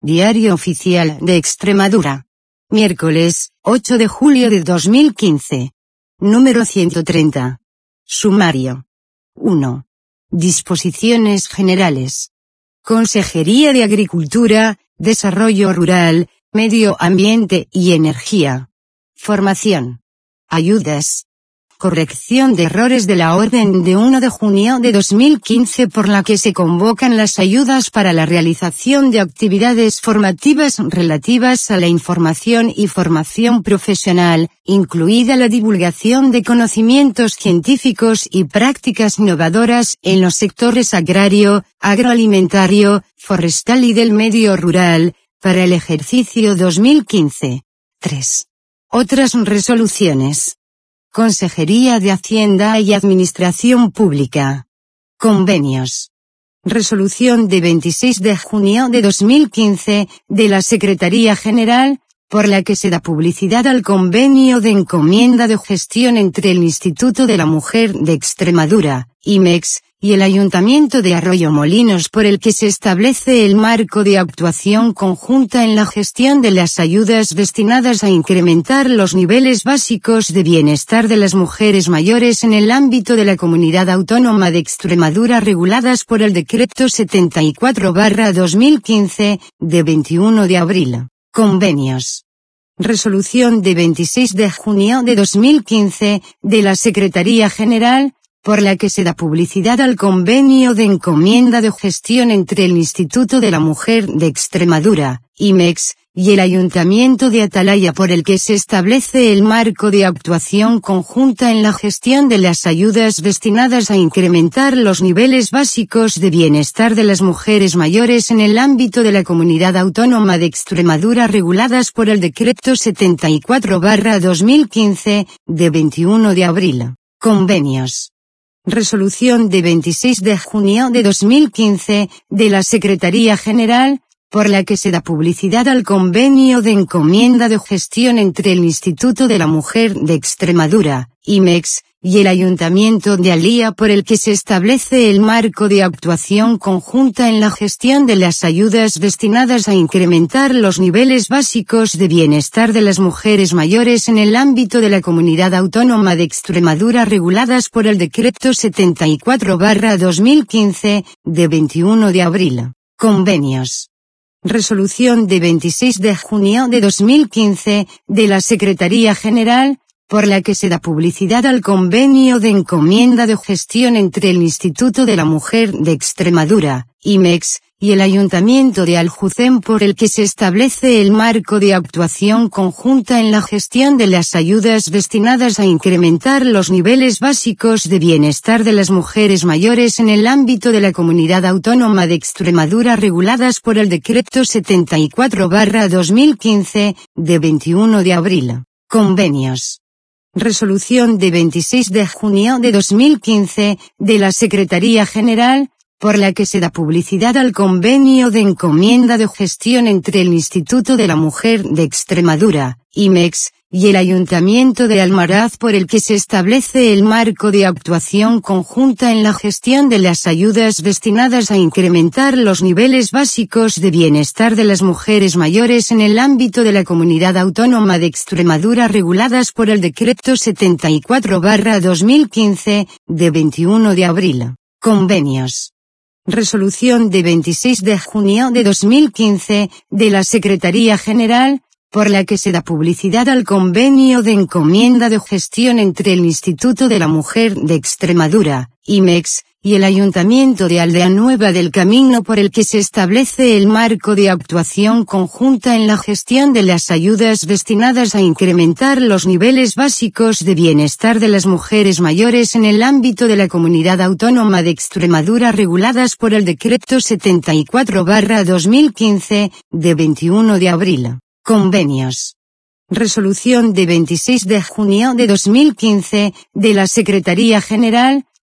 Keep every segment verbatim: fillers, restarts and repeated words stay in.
Diario Oficial de Extremadura. Miércoles, ocho de julio de dos mil quince. Número ciento treinta. Sumario. uno. Disposiciones generales. Consejería de Agricultura, Desarrollo Rural, Medio Ambiente y Energía. Formación. Ayudas. Corrección de errores de la Orden de uno de junio de dos mil quince por la que se convocan las ayudas para la realización de actividades formativas relativas a la información y formación profesional, incluida la divulgación de conocimientos científicos y prácticas innovadoras en los sectores agrario, agroalimentario, forestal y del medio rural, para el ejercicio dos mil quince. tres. Otras resoluciones. Consejería de Hacienda y Administración Pública. Convenios. Resolución de veintiséis de junio de dos mil quince, de la Secretaría General, por la que se da publicidad al convenio de encomienda de gestión entre el Instituto de la Mujer de Extremadura, I M E X, y el Ayuntamiento de Arroyomolinos, por el que se establece el marco de actuación conjunta en la gestión de las ayudas destinadas a incrementar los niveles básicos de bienestar de las mujeres mayores en el ámbito de la Comunidad Autónoma de Extremadura, reguladas por el Decreto setenta y cuatro barra dos mil quince, de veintiuno de abril. Convenios. Resolución de veintiséis de junio de dos mil quince, de la Secretaría General, por la que se da publicidad al convenio de encomienda de gestión entre el Instituto de la Mujer de Extremadura, I M E X, y el Ayuntamiento de Atalaya, por el que se establece el marco de actuación conjunta en la gestión de las ayudas destinadas a incrementar los niveles básicos de bienestar de las mujeres mayores en el ámbito de la Comunidad Autónoma de Extremadura, reguladas por el Decreto setenta y cuatro barra dos mil quince, de veintiuno de abril. Convenios. Resolución de veintiséis de junio de dos mil quince, de la Secretaría General, por la que se da publicidad al convenio de encomienda de gestión entre el Instituto de la Mujer de Extremadura, I M E X, y el Ayuntamiento de Alía, por el que se establece el marco de actuación conjunta en la gestión de las ayudas destinadas a incrementar los niveles básicos de bienestar de las mujeres mayores en el ámbito de la Comunidad Autónoma de Extremadura, reguladas por el Decreto setenta y cuatro barra dos mil quince, de veintiuno de abril. Convenios. Resolución de veintiséis de junio de dos mil quince, de la Secretaría General, por la que se da publicidad al convenio de encomienda de gestión entre el Instituto de la Mujer de Extremadura, I M E X, y el Ayuntamiento de Aljucén, por el que se establece el marco de actuación conjunta en la gestión de las ayudas destinadas a incrementar los niveles básicos de bienestar de las mujeres mayores en el ámbito de la Comunidad Autónoma de Extremadura, reguladas por el Decreto setenta y cuatro barra dos mil quince, de veintiuno de abril. Convenios. Resolución de veintiséis de junio de dos mil quince, de la Secretaría General, por la que se da publicidad al convenio de encomienda de gestión entre el Instituto de la Mujer de Extremadura, I M E X, y el Ayuntamiento de Almaraz, por el que se establece el marco de actuación conjunta en la gestión de las ayudas destinadas a incrementar los niveles básicos de bienestar de las mujeres mayores en el ámbito de la Comunidad Autónoma de Extremadura, reguladas por el Decreto setenta y cuatro barra dos mil quince, de veintiuno de abril. Convenios. Resolución de veintiséis de junio de dos mil quince, de la Secretaría General, por la que se da publicidad al convenio de encomienda de gestión entre el Instituto de la Mujer de Extremadura, I M E X, y el Ayuntamiento de Aldea Nueva del Camino, por el que se establece el marco de actuación conjunta en la gestión de las ayudas destinadas a incrementar los niveles básicos de bienestar de las mujeres mayores en el ámbito de la Comunidad Autónoma de Extremadura, reguladas por el Decreto setenta y cuatro barra dos mil quince, de veintiuno de abril. Convenios. Resolución de veintiséis de junio de dos mil quince, de la Secretaría General,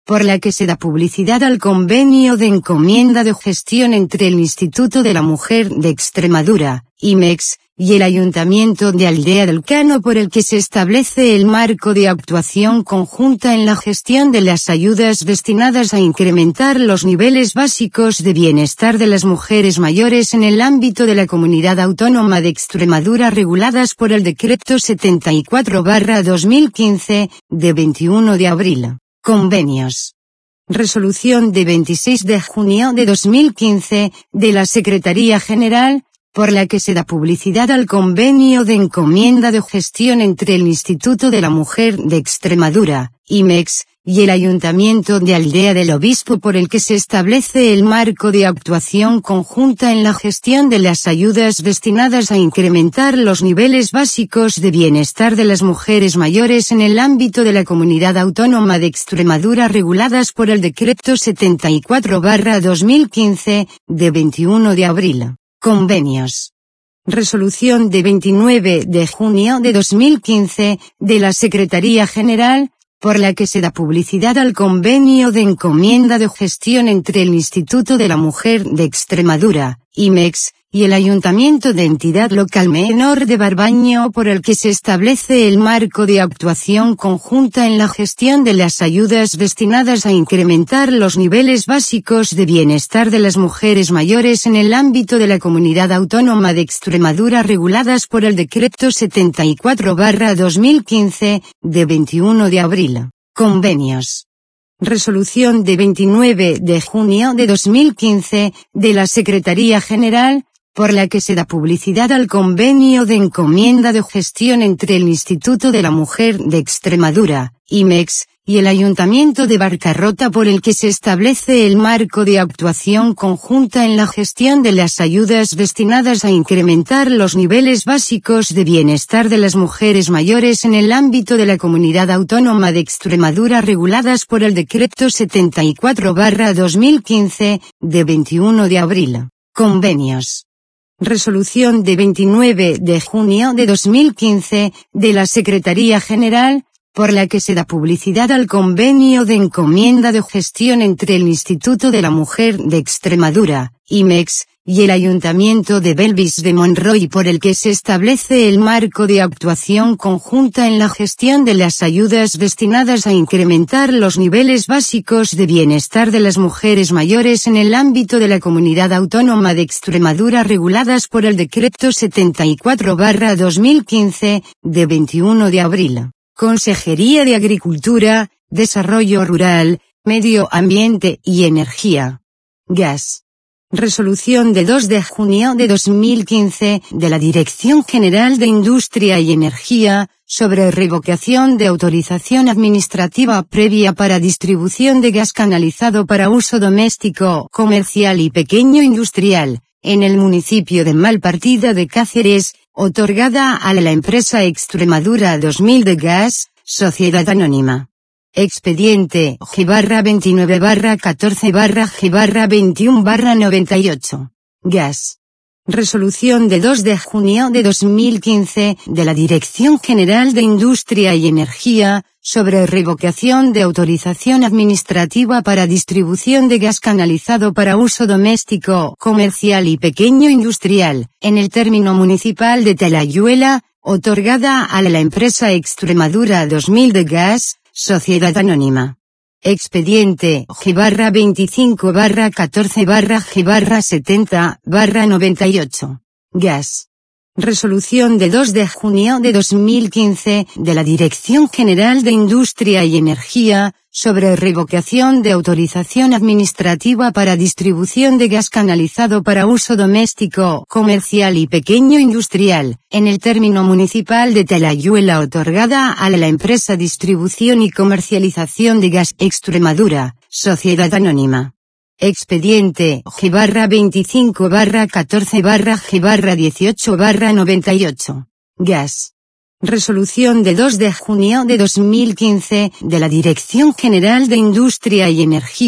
por la que se da publicidad al convenio de encomienda de gestión entre el Instituto de la Mujer de Extremadura, I M E X, y el Ayuntamiento de Aldea del Cano, por el que se establece el marco de actuación conjunta en la gestión de las ayudas destinadas a incrementar los niveles básicos de bienestar de las mujeres mayores en el ámbito de la Comunidad Autónoma de Extremadura, reguladas por el Decreto setenta y cuatro barra dos mil quince, de veintiuno de abril. Convenios. Resolución de veintiséis de junio de dos mil quince, de la Secretaría General, por la que se da publicidad al convenio de encomienda de gestión entre el Instituto de la Mujer de Extremadura, I M E X, y el Ayuntamiento de Aldea del Obispo, por el que se establece el marco de actuación conjunta en la gestión de las ayudas destinadas a incrementar los niveles básicos de bienestar de las mujeres mayores en el ámbito de la Comunidad Autónoma de Extremadura, reguladas por el Decreto setenta y cuatro barra dos mil quince, de veintiuno de abril. Convenios. Resolución de veintinueve de junio de dos mil quince, de la Secretaría General, por la que se da publicidad al convenio de encomienda de gestión entre el Instituto de la Mujer de Extremadura, I M E X, y el Ayuntamiento de Entidad Local Menor de Barbaño, por el que se establece el marco de actuación conjunta en la gestión de las ayudas destinadas a incrementar los niveles básicos de bienestar de las mujeres mayores en el ámbito de la Comunidad Autónoma de Extremadura, reguladas por el Decreto setenta y cuatro barra dos mil quince, de veintiuno de abril. Convenios. Resolución de veintinueve de junio de dos mil quince, de la Secretaría General, por la que se da publicidad al convenio de encomienda de gestión entre el Instituto de la Mujer de Extremadura, I M E X, y el Ayuntamiento de Barcarrota, por el que se establece el marco de actuación conjunta en la gestión de las ayudas destinadas a incrementar los niveles básicos de bienestar de las mujeres mayores en el ámbito de la Comunidad Autónoma de Extremadura, reguladas por el Decreto setenta y cuatro barra dos mil quince, de veintiuno de abril. Convenios. Resolución de veintinueve de junio de dos mil quince, de la Secretaría General, por la que se da publicidad al convenio de encomienda de gestión entre el Instituto de la Mujer de Extremadura, I M E X, y el Ayuntamiento de Belvis de Monroy, por el que se establece el marco de actuación conjunta en la gestión de las ayudas destinadas a incrementar los niveles básicos de bienestar de las mujeres mayores en el ámbito de la Comunidad Autónoma de Extremadura, reguladas por el Decreto setenta y cuatro barra dos mil quince, de veintiuno de abril. Consejería de Agricultura, Desarrollo Rural, Medio Ambiente y Energía. Gas. Resolución de dos de junio de dos mil quince, de la Dirección General de Industria y Energía, sobre revocación de autorización administrativa previa para distribución de gas canalizado para uso doméstico, comercial y pequeño industrial, en el municipio de Malpartida de Cáceres, otorgada a la empresa Extremadura dos mil de Gas, Sociedad Anónima. Expediente G veintinueve barra catorce barra G veintiuno barra noventa y ocho. Gas. Resolución de dos de junio de dos mil quince, de la Dirección General de Industria y Energía, sobre revocación de autorización administrativa para distribución de gas canalizado para uso doméstico, comercial y pequeño industrial, en el término municipal de Talayuela, otorgada a la empresa Extremadura dos mil de Gas, Sociedad Anónima. Expediente G veinticinco barra catorce barra G setenta barra noventa y ocho. Gas. Resolución de dos de junio de dos mil quince, de la Dirección General de Industria y Energía, sobre revocación de autorización administrativa para distribución de gas canalizado para uso doméstico, comercial y pequeño industrial, en el término municipal de Talayuela, otorgada a la empresa Distribución y Comercialización de Gas Extremadura, Sociedad Anónima. Expediente G veinticinco barra catorce barra G dieciocho barra noventa y ocho. Gas. Resolución de dos de junio de dos mil quince, de la Dirección General de Industria y Energía,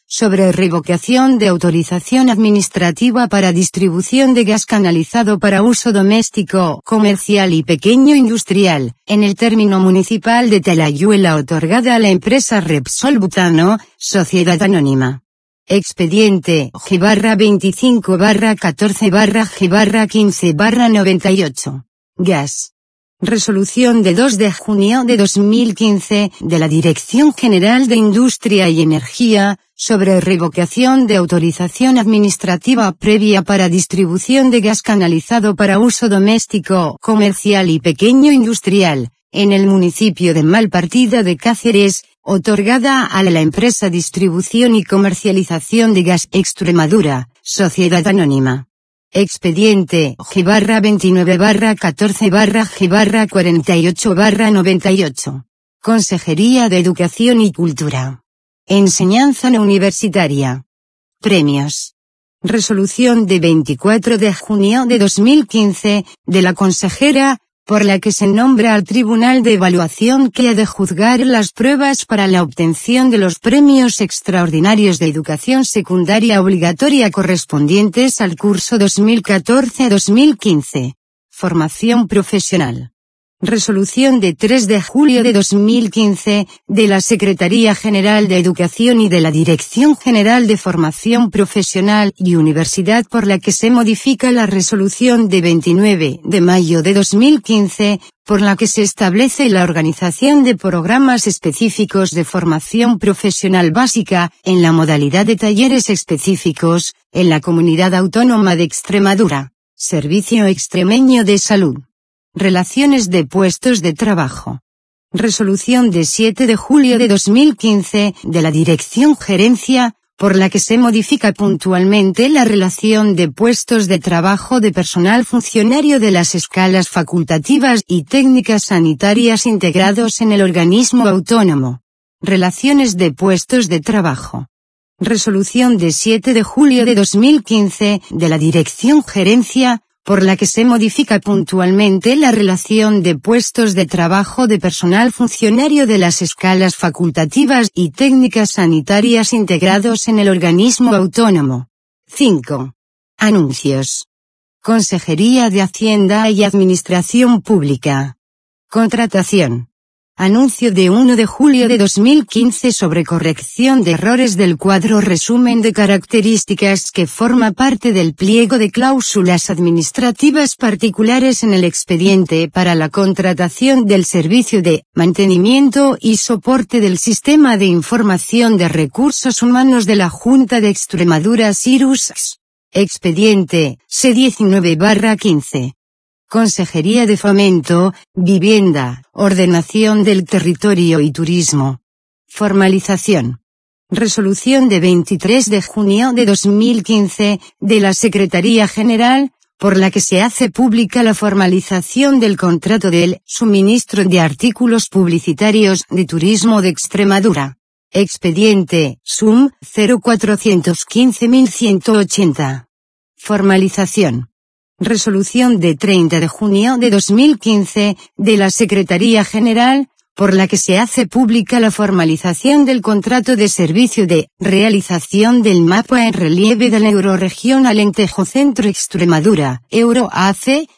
sobre revocación de autorización administrativa para distribución de gas canalizado para uso doméstico, comercial y pequeño industrial, en el término municipal de Talayuela otorgada a la empresa Repsol Butano, Sociedad Anónima. Expediente G barra veinticinco barra catorce barra G barra quince barra noventa y ocho. Gas. Resolución de dos de junio de dos mil quince, de la Dirección General de Industria y Energía, sobre revocación de autorización administrativa previa para distribución de gas canalizado para uso doméstico, comercial y pequeño industrial, en el municipio de Malpartida de Cáceres, otorgada a la empresa Distribución y Comercialización de Gas Extremadura, Sociedad Anónima. Expediente G barra veintinueve barra catorce barra G barra cuarenta y ocho barra noventa y ocho. Consejería de Educación y Cultura. Enseñanza no universitaria. Premios. Resolución de veinticuatro de junio de dos mil quince, de la consejera, por la que se nombra al Tribunal de Evaluación que ha de juzgar las pruebas para la obtención de los premios extraordinarios de educación secundaria obligatoria correspondientes al curso dos mil catorce dos mil quince. Formación profesional. Resolución de tres de julio de dos mil quince, de la Secretaría General de Educación y de la Dirección General de Formación Profesional y Universidad por la que se modifica la resolución de veintinueve de mayo de dos mil quince, por la que se establece la organización de programas específicos de formación profesional básica, en la modalidad de talleres específicos, en la Comunidad Autónoma de Extremadura. Servicio Extremeño de Salud. Relaciones de puestos de trabajo. Resolución de siete de julio de dos mil quince, de la Dirección Gerencia, por la que se modifica puntualmente la relación de puestos de trabajo de personal funcionario de las escalas facultativas y técnicas sanitarias integrados en el organismo autónomo. Relaciones de puestos de trabajo. Resolución de siete de julio de dos mil quince, de la Dirección Gerencia, por la que se modifica puntualmente la relación de puestos de trabajo de personal funcionario de las escalas facultativas y técnicas sanitarias integrados en el organismo autónomo. cinco. Anuncios. Consejería de Hacienda y Administración Pública. Contratación. Anuncio de uno de julio de dos mil quince sobre corrección de errores del cuadro resumen de características que forma parte del pliego de cláusulas administrativas particulares en el expediente para la contratación del servicio de mantenimiento y soporte del Sistema de Información de Recursos Humanos de la Junta de Extremadura Cirus. Expediente C diecinueve barra quince. Consejería de Fomento, Vivienda, Ordenación del Territorio y Turismo. Formalización. Resolución de veintitrés de junio de dos mil quince, de la Secretaría General, por la que se hace pública la formalización del contrato del suministro de artículos publicitarios de turismo de Extremadura. Expediente S U M cero cuatrocientos quince mil ciento ochenta. Formalización. Resolución de treinta de junio de dos mil quince, de la Secretaría General, por la que se hace pública la formalización del contrato de servicio de realización del mapa en relieve de la Euroregión Alentejo Centro Extremadura, Euroace.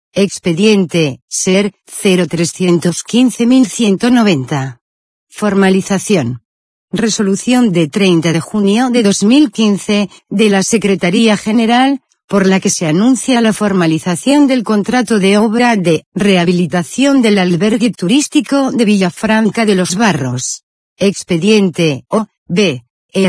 Expediente S E R cero trescientos quince mil ciento noventa. Formalización. Resolución de treinta de junio de dos mil quince, de la Secretaría General, por la que se anuncia la formalización del contrato de obra de rehabilitación del albergue turístico de Villafranca de los Barros. Expediente O B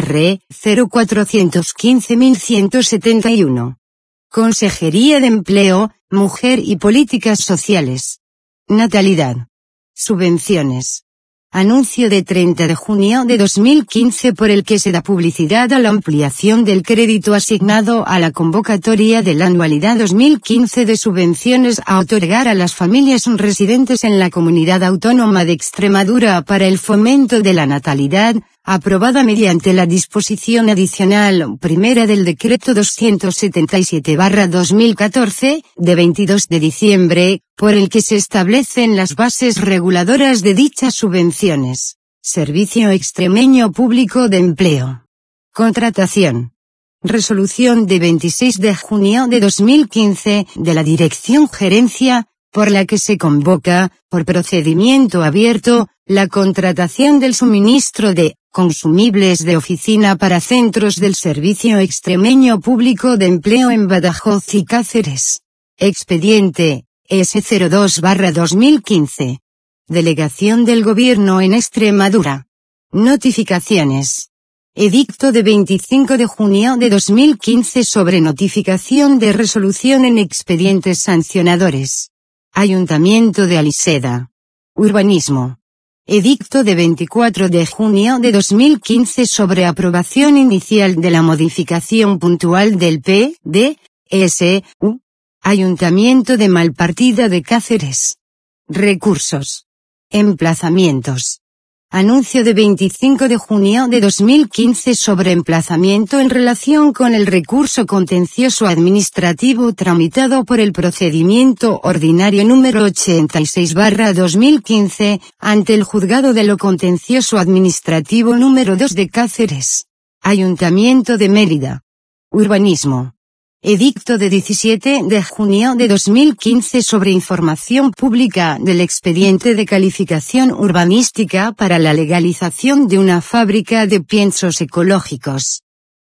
R cero cuatrocientos quince mil ciento setenta y uno. Consejería de Empleo, Mujer y Políticas Sociales. Natalidad. Subvenciones. Anuncio de treinta de junio de dos mil quince por el que se da publicidad a la ampliación del crédito asignado a la convocatoria de la anualidad dos mil quince de subvenciones a otorgar a las familias residentes en la Comunidad Autónoma de Extremadura para el fomento de la natalidad, aprobada mediante la disposición adicional primera del Decreto doscientos setenta y siete barra dos mil catorce, de veintidós de diciembre, por el que se establecen las bases reguladoras de dichas subvenciones. Servicio Extremeño Público de Empleo. Contratación. Resolución de veintiséis de junio de dos mil quince de la Dirección Gerencia, por la que se convoca, por procedimiento abierto, la contratación del suministro de consumibles de oficina para centros del Servicio Extremeño Público de Empleo en Badajoz y Cáceres. Expediente S cero dos barra dos mil quince. Delegación del Gobierno en Extremadura. Notificaciones. Edicto de veinticinco de junio de dos mil quince sobre notificación de resolución en expedientes sancionadores. Ayuntamiento de Aliseda. Urbanismo. Edicto de veinticuatro de junio de dos mil quince sobre aprobación inicial de la modificación puntual del P D S U. Ayuntamiento de Malpartida de Cáceres. Recursos. Emplazamientos. Anuncio de veinticinco de junio de dos mil quince sobre emplazamiento en relación con el recurso contencioso administrativo tramitado por el procedimiento ordinario número ochenta y seis barra dos mil quince, ante el Juzgado de lo Contencioso Administrativo número dos de Cáceres. Ayuntamiento de Mérida. Urbanismo. Edicto de diecisiete de junio de dos mil quince sobre información pública del expediente de calificación urbanística para la legalización de una fábrica de piensos ecológicos.